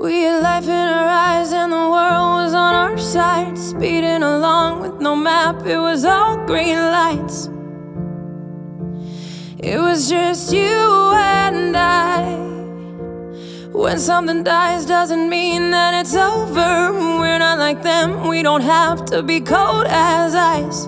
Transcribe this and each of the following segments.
We had life in our eyes and the world was on our side, speeding along with no map, it was all green lights. It was just you and I. When something dies doesn't mean that it's over. We're not like them, we don't have to be cold as ice.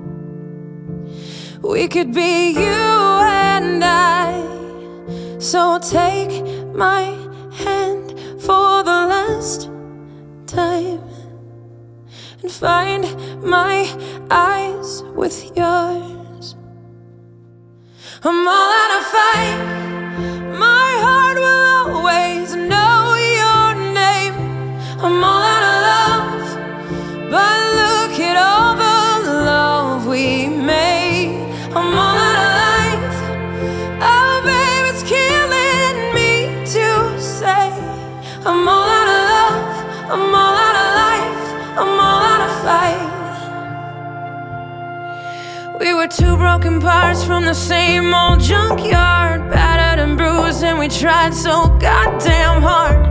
We could be you and I. So take my hand for the last time and find my eyes with yours. I'm all out of fight. My heart will always know your name. I'm all out of love, but look at all the love we made. I'm all out of life. Oh babe, it's killing me to say I'm all out of love, I'm all out of life, I'm all out of fight. We were two broken parts from the same old junkyard, battered and bruised, and we tried so goddamn hard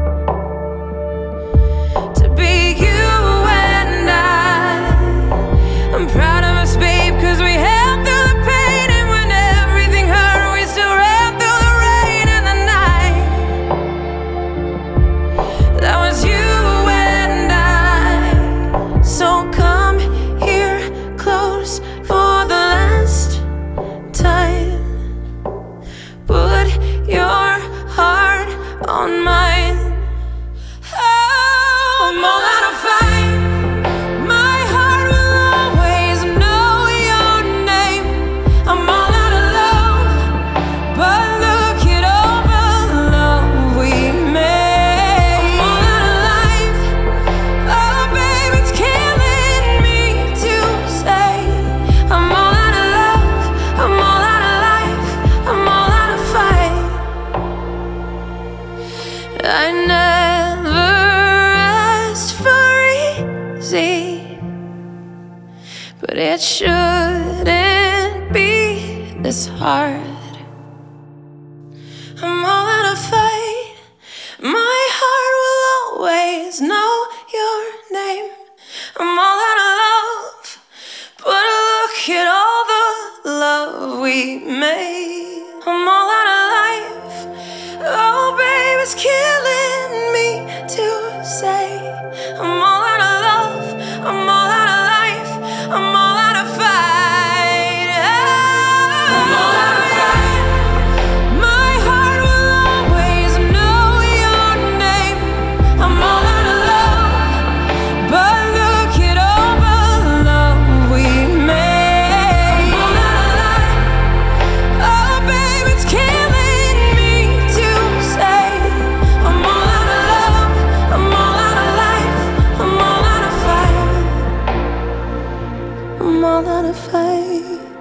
to be you and I. I'm proud of us, babe, 'cause we held through the pain, and when everything hurt, we still ran through the rain and the night. That was you and I. So come here close for the last time. Put your heart on mine. Oh, I'm all out of fight. My heart will always know your name. I'm all out of love, but look at all the love we made. I'm all out of life. Oh babe, it's killing me to say I'm all out of love, I'm all out of life, I'm all out of fight. I never asked for easy, but it shouldn't be this hard. I'm all out of fight. My heart will always know your name. I'm all out of love, but look at all the love we made. I'm all out of life. Oh babe, it's killing me to say I'm all out of love, I'm all out of life, I'm all out of fight. I'm all out of fight. My heart will always know your name. I'm all out of love, but look at all the love we made. I'm all out of life. Oh babe, it's killing me to say I'm all out of love, I'm all out of life, I'm all out of fight. I'm all out of fight.